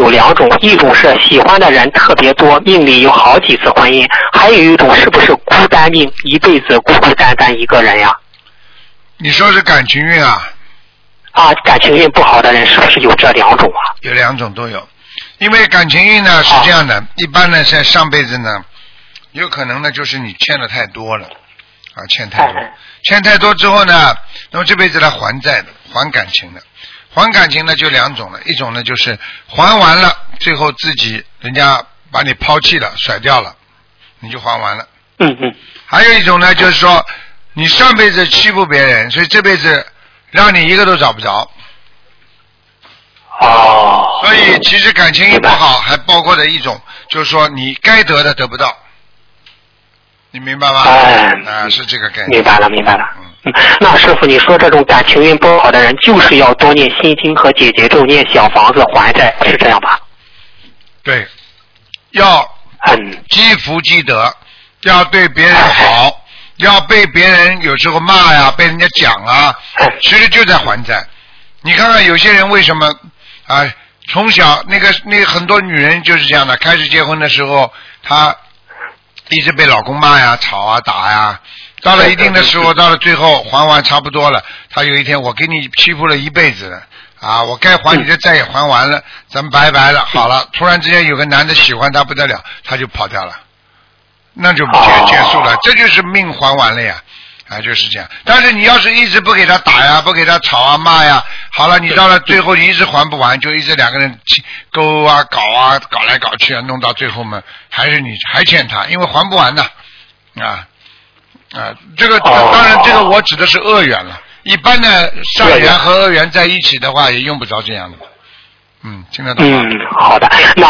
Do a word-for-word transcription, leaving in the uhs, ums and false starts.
有两种，一种是喜欢的人特别多，命里有好几次婚姻，还有一种是不是孤单命，一辈子孤孤单单一个人呀？ 你说是感情运啊？ 啊，感情运不好的人是不是有这两种啊？ 有两种都有，因为感情运呢是这样的，一般呢在上辈子呢，有可能呢就是你欠的太多了，啊，欠太多，欠太多之后呢，那么这辈子来还债的，还感情的，还感情呢就两种了，一种呢就是还完了，最后自己人家把你抛弃了，甩掉了，你就还完了。 嗯嗯。 还有一种呢，就是说你上辈子欺负别人，所以这辈子让你一个都找不着。 哦。 所以其实感情运不好，还包括的一种，就是说你该得的得不到，你明白吗？ 哎， 啊，是这个概念。 明白了，明白了。嗯，那师傅，你说这种感情运不好的人，就是要多念心经和解结咒，念小房子还债，是这样吧？ 对，要嗯积福积德，要对别人好，要被别人有时候骂呀，被人家讲啊，其实就在还债。你看看有些人为什么啊？从小那个那个很多女人就是这样的，开始结婚的时候，她一直被老公骂呀、吵啊、打呀，到了一定的时候，到了最后还完差不多了，她有一天我给你欺负了一辈子了啊，我该还你的债也还完了，咱们拜拜了，好了，突然之间有个男的喜欢她不得了，她就跑掉了，那就结结束了，这就是命还完了呀。啊，就是这样。但是你要是一直不给他打呀，不给他吵啊骂呀，好了，你到了最后你一直还不完，就一直两个人勾啊搞啊搞来搞去啊，弄到最后嘛，还是你还欠他，因为还不完的啊啊，这个当然这个我指的是恶缘了，一般的善缘和恶缘在一起的话，也用不着这样的。嗯，听得懂吗？ 嗯，好的。那